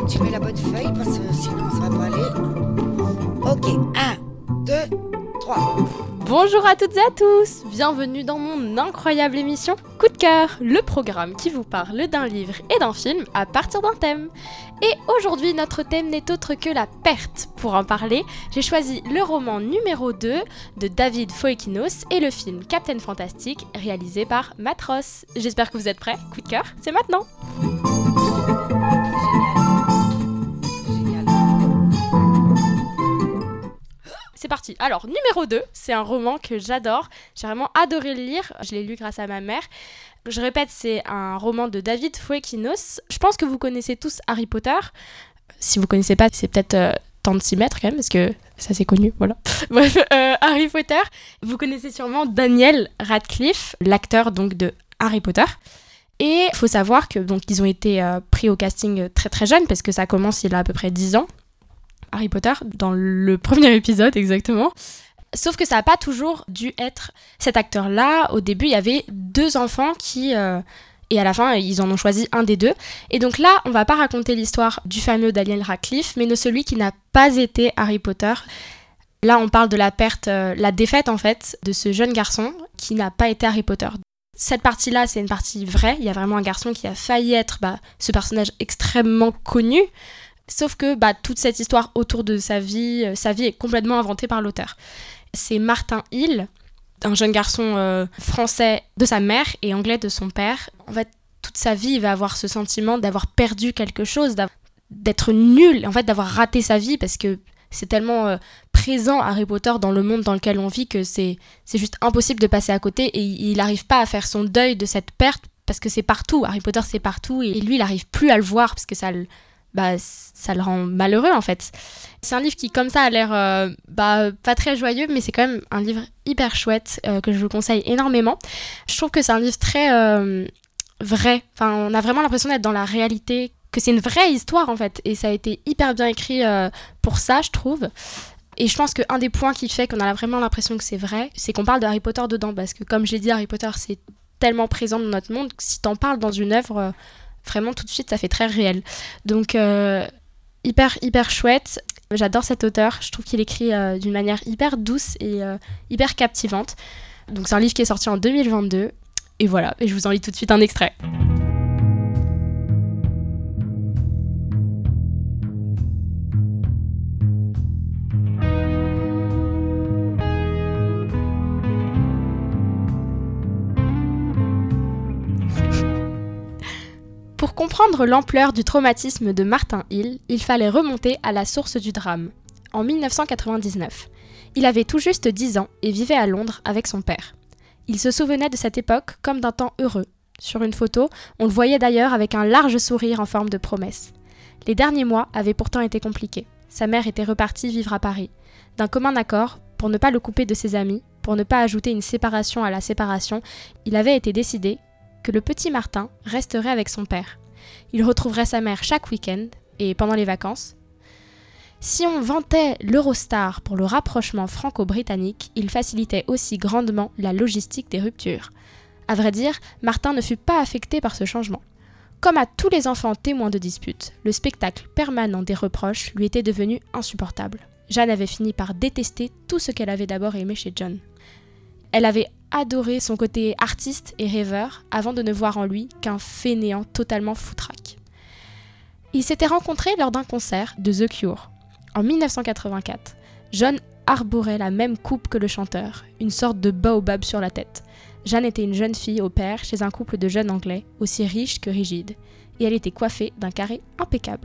tu mets la bonne feuille parce que sinon ça va pas aller. Ok, 1, 2, 3. Bonjour à toutes et à tous, bienvenue dans mon incroyable émission Coup de cœur, le programme qui vous parle d'un livre et d'un film à partir d'un thème. Et aujourd'hui, notre thème n'est autre que la perte. Pour en parler, j'ai choisi le roman numéro 2 de David Foikinos et le film Captain Fantastic réalisé par Matt Ross. J'espère que vous êtes prêts, coup de cœur, c'est maintenant. C'est parti. Alors, numéro 2, c'est un roman que j'adore. J'ai vraiment adoré le lire. Je l'ai lu grâce à ma mère. Je répète, c'est un roman de David Foikinos. Je pense que vous connaissez tous Harry Potter. Si vous connaissez pas, c'est peut-être temps de s'y mettre quand même, parce que ça c'est connu, voilà. Bref, Harry Potter. Vous connaissez sûrement Daniel Radcliffe, l'acteur donc de Harry Potter. Et il faut savoir que donc ils ont été pris au casting très très jeunes, parce que ça commence il a à peu près 10 ans. Harry Potter, dans le premier épisode exactement. Sauf que ça n'a pas toujours dû être cet acteur-là. Au début, il y avait 2 enfants qui... et à la fin, ils en ont choisi un des 2. Et donc là, on va pas raconter l'histoire du fameux Daniel Radcliffe, mais de celui qui n'a pas été Harry Potter. Là, on parle de la perte, la défaite en fait, de ce jeune garçon qui n'a pas été Harry Potter. Cette partie-là, c'est une partie vraie. Il y a vraiment un garçon qui a failli être ce personnage extrêmement connu. Sauf que toute cette histoire autour de sa vie est complètement inventée par l'auteur. C'est Martin Hill, un jeune garçon français de sa mère et anglais de son père. En fait, toute sa vie, il va avoir ce sentiment d'avoir perdu quelque chose, d'être nul, en fait, d'avoir raté sa vie, parce que c'est tellement présent Harry Potter dans le monde dans lequel on vit que c'est juste impossible de passer à côté, et il n'arrive pas à faire son deuil de cette perte, parce que c'est partout. Harry Potter, c'est partout, et lui, il n'arrive plus à le voir, parce que ça le rend malheureux en fait. C'est un livre qui comme ça a l'air pas très joyeux, mais c'est quand même un livre hyper chouette que je vous conseille énormément. Je trouve que c'est un livre très vrai, enfin on a vraiment l'impression d'être dans la réalité, que c'est une vraie histoire en fait, et ça a été hyper bien écrit pour ça je trouve. Et je pense qu'un des points qui fait qu'on a vraiment l'impression que c'est vrai, c'est qu'on parle de Harry Potter dedans, parce que comme je l'ai dit, Harry Potter c'est tellement présent dans notre monde que si t'en parles dans une œuvre, vraiment tout de suite ça fait très réel. Donc hyper chouette. J'adore cet auteur, je trouve qu'il écrit d'une manière hyper douce et hyper captivante. Donc c'est un livre qui est sorti en 2022 et voilà, et je vous en lis tout de suite un extrait. Pour comprendre l'ampleur du traumatisme de Martin Hill, il fallait remonter à la source du drame, en 1999. Il avait tout juste 10 ans et vivait à Londres avec son père. Il se souvenait de cette époque comme d'un temps heureux. Sur une photo, on le voyait d'ailleurs avec un large sourire en forme de promesse. Les derniers mois avaient pourtant été compliqués. Sa mère était repartie vivre à Paris. D'un commun accord, pour ne pas le couper de ses amis, pour ne pas ajouter une séparation à la séparation, il avait été décidé que le petit Martin resterait avec son père. Il retrouverait sa mère chaque week-end et pendant les vacances. Si on vantait l'Eurostar pour le rapprochement franco-britannique, il facilitait aussi grandement la logistique des ruptures. À vrai dire, Martin ne fut pas affecté par ce changement. Comme à tous les enfants témoins de disputes, le spectacle permanent des reproches lui était devenu insupportable. Jeanne avait fini par détester tout ce qu'elle avait d'abord aimé chez John. Elle avait adoré son côté artiste et rêveur avant de ne voir en lui qu'un fainéant totalement foutraque. Ils s'étaient rencontrés lors d'un concert de The Cure. En 1984, John arborait la même coupe que le chanteur, une sorte de baobab sur la tête. Jeanne était une jeune fille au pair chez un couple de jeunes anglais, aussi riche que rigide, et elle était coiffée d'un carré impeccable.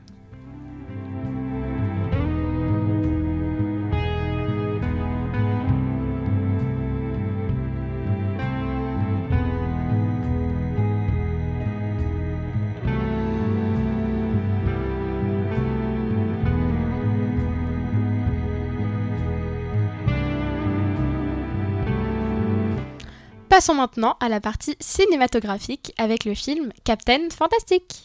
Passons maintenant à la partie cinématographique avec le film Captain Fantastic.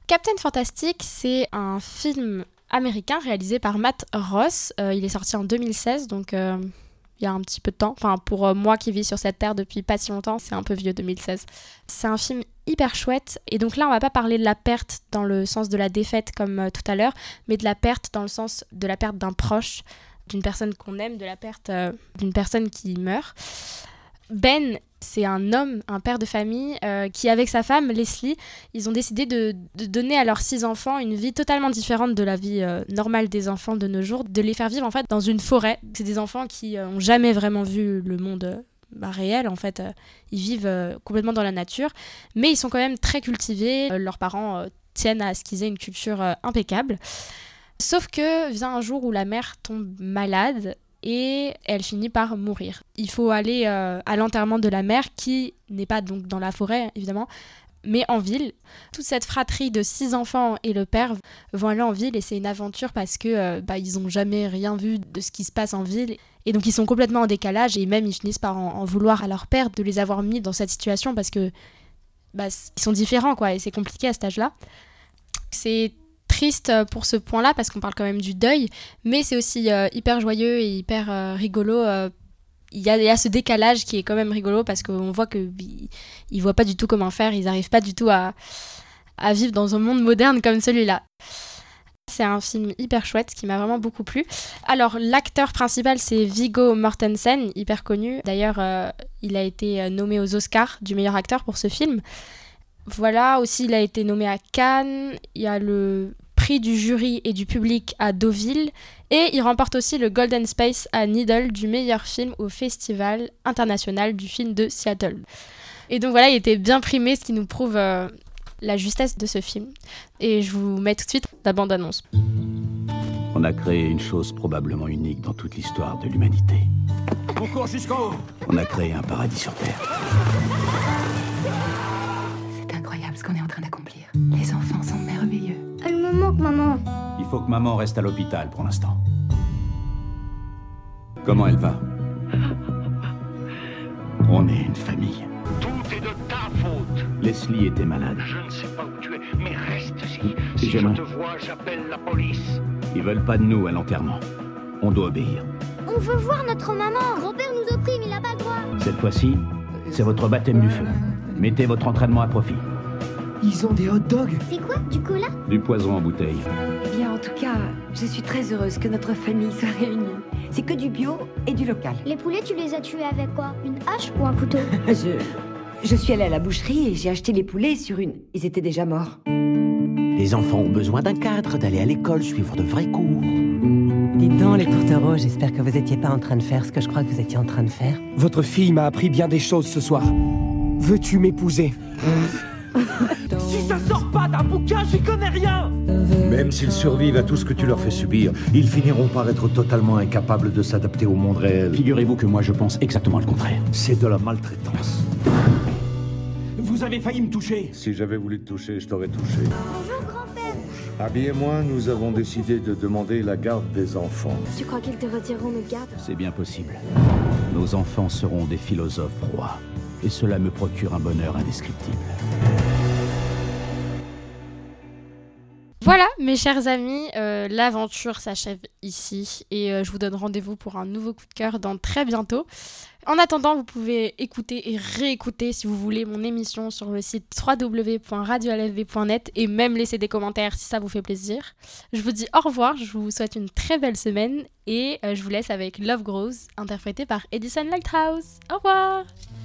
Captain Fantastic, c'est un film américain réalisé par Matt Ross. Il est sorti en 2016, donc il y a un petit peu de temps. Enfin, pour moi qui vis sur cette terre depuis pas si longtemps, c'est un peu vieux, 2016. C'est un film hyper chouette. Et donc là, on va pas parler de la perte dans le sens de la défaite comme tout à l'heure, mais de la perte dans le sens de la perte d'un proche, d'une personne qu'on aime, de la perte d'une personne qui meurt. Ben, c'est un homme, un père de famille, qui, avec sa femme, Leslie, ils ont décidé de donner à leurs 6 enfants une vie totalement différente de la vie normale des enfants de nos jours, de les faire vivre en fait dans une forêt. C'est des enfants qui n'ont jamais vraiment vu le monde réel, en fait. Ils vivent complètement dans la nature, mais ils sont quand même très cultivés. Leurs parents tiennent à ce qu'ils aient une culture impeccable. Sauf que vient un jour où la mère tombe malade, et elle finit par mourir. Il faut aller à l'enterrement de la mère, qui n'est pas donc dans la forêt, évidemment, mais en ville. Toute cette fratrie de 6 enfants et le père vont aller en ville, et c'est une aventure parce que ils n'ont jamais rien vu de ce qui se passe en ville. Et donc ils sont complètement en décalage, et même ils finissent par en vouloir à leur père de les avoir mis dans cette situation parce que ils sont différents, quoi, et c'est compliqué à cet âge-là. C'est triste pour ce point-là parce qu'on parle quand même du deuil, mais c'est aussi hyper joyeux et hyper rigolo. Il y a ce décalage qui est quand même rigolo parce qu'on voit qu'ils voient pas du tout comment faire, ils arrivent pas du tout à vivre dans un monde moderne comme celui-là. C'est un film hyper chouette qui m'a vraiment beaucoup plu. Alors l'acteur principal, c'est Viggo Mortensen, hyper connu. D'ailleurs, il a été nommé aux Oscars du meilleur acteur pour ce film. Voilà, aussi il a été nommé à Cannes, il y a le prix du jury et du public à Deauville, et il remporte aussi le Golden Space à Needle du meilleur film au Festival international du film de Seattle. Et donc voilà, il était bien primé, ce qui nous prouve la justesse de ce film. Et je vous mets tout de suite la bande-annonce. On a créé une chose probablement unique dans toute l'histoire de l'humanité. On court jusqu'en haut. On a créé un paradis sur Terre. C'est incroyable ce qu'on est en train d'accomplir. Les enfants sont merveilleux. Elle me manque, maman. Il faut que maman reste à l'hôpital pour l'instant. Comment elle va? On est une famille. Tout est de ta faute. Leslie était malade. Je ne sais pas où tu es, mais reste ici. Et Si je j'aimerais. te vois, j'appelle la police. Ils veulent pas de nous à l'enterrement. On doit obéir. On veut voir notre maman. Grand-père nous opprime, il n'a pas le droit. Cette fois-ci, c'est votre baptême du feu. Mettez votre entraînement à profit. Ils ont des hot dogs. C'est quoi, du cola? Du poison en bouteille. Eh bien, en tout cas, je suis très heureuse que notre famille soit réunie. C'est que du bio et du local. Les poulets, tu les as tués avec quoi? Une hache ou un couteau? Je suis allée à la boucherie et j'ai acheté les poulets sur une... Ils étaient déjà morts. Les enfants ont besoin d'un cadre, d'aller à l'école, suivre de vrais cours. Dites donc, les tourtereaux, j'espère que vous étiez pas en train de faire ce que je crois que vous étiez en train de faire. Votre fille m'a appris bien des choses ce soir. Veux-tu m'épouser? Si ça sort pas d'un bouquin, j'y connais rien. Même s'ils survivent à tout ce que tu leur fais subir, ils finiront par être totalement incapables de s'adapter au monde réel. Figurez-vous que moi je pense exactement le contraire. C'est de la maltraitance. Vous avez failli me toucher. Si j'avais voulu te toucher, je t'aurais touché. Bonjour, grand-père. Abby et moi, nous avons décidé de demander la garde des enfants. Tu crois qu'ils te retireront notre garde? C'est bien possible. Nos enfants seront des philosophes rois. Et cela me procure un bonheur indescriptible. Voilà, mes chers amis, l'aventure s'achève ici et je vous donne rendez-vous pour un nouveau coup de cœur dans très bientôt. En attendant, vous pouvez écouter et réécouter si vous voulez mon émission sur le site www.radiolfb.net et même laisser des commentaires si ça vous fait plaisir. Je vous dis au revoir, je vous souhaite une très belle semaine et je vous laisse avec Love Grows, interprété par Edison Lighthouse. Au revoir!